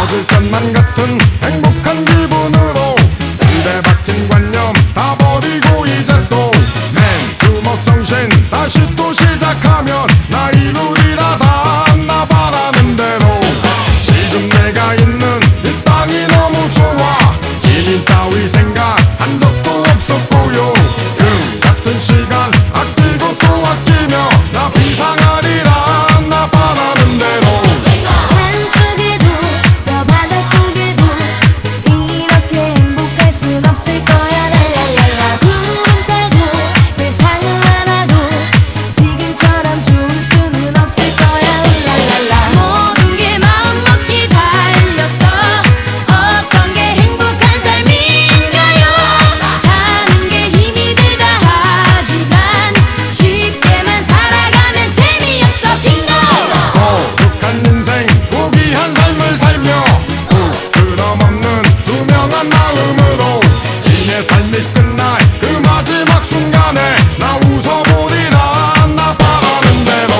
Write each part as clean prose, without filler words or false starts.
터질 것만 같은 행복한 기분으로 입에 박힌 관념 다 버리고 이제 또 맨주먹 정신 다시 또 시작하면 나 이루리라 다 나 바라는 대로 지금 내가 있는 이 땅이 너무 좋아 이민 따위 생각한 적도 없었고요 같은 시간 아끼고 또 아끼며 나 비상하리라 나 바라는 대로 산속에도 저 바닷속에도 이렇게 행복할 순 없을 거야 랄랄랄라 구름 타고 세상을 알아도 지금처럼 좋을 수는 없을 거야 랄랄랄라 모든 게 마음먹기 달렸어 어떤 게 행복한 삶인가요 사는 게 힘이 들다 하지만 쉽게만 살아가면 재미없어 빙고 거룩한 인생 고귀한 삶을 살며 부끄럼 없는 투명한 마음으로 이내 삶이 끝날 그 마지막 순간에 나 웃어보리라 나 바라는 대로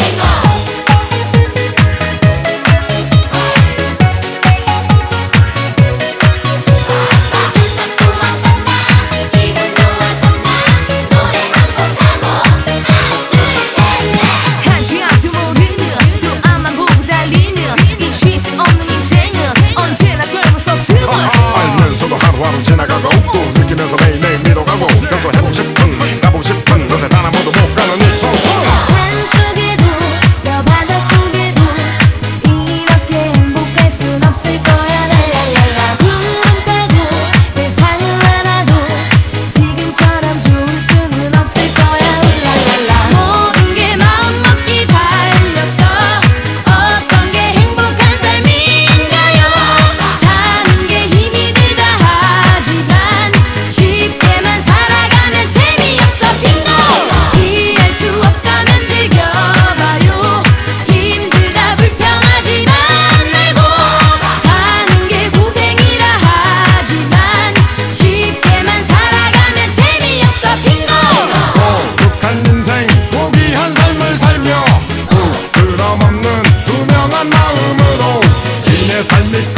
한치 앞도 모르는 또 앞만 보고 달리는 이 쉴 새 없는 인생은 언제나 젊을 수 없음을 알면서도 하루하루 지나가고 또 느끼면서 매일매일 밀어가고 그래서 해보고 싶은 가보고 싶은 곳에 단 한 번도 못 가는 이 청춘 산속에도 저 바닷속에도 이렇게 행복할 순 없을 거야 랄랄랄라 구름 타고 세상을 알아도 지금처럼 좋을 수는 없을 거야 랄랄랄라 모든 게 마음먹기 달렸어 어떤 게 행복한 삶인가요 사는 게 힘이 들다 하지만 쉽게만 살아가면 재미없어 빙고 이해할 수 없다면 즐겨봐요 힘들다 불평하지만 말고 사는 게 고생이라 하지만 쉽게만 살아가면 재미없어 빙고 거룩한 인생 고귀한 삶을 살며 부끄럼 없는 투명한 마음으로 이내 삶이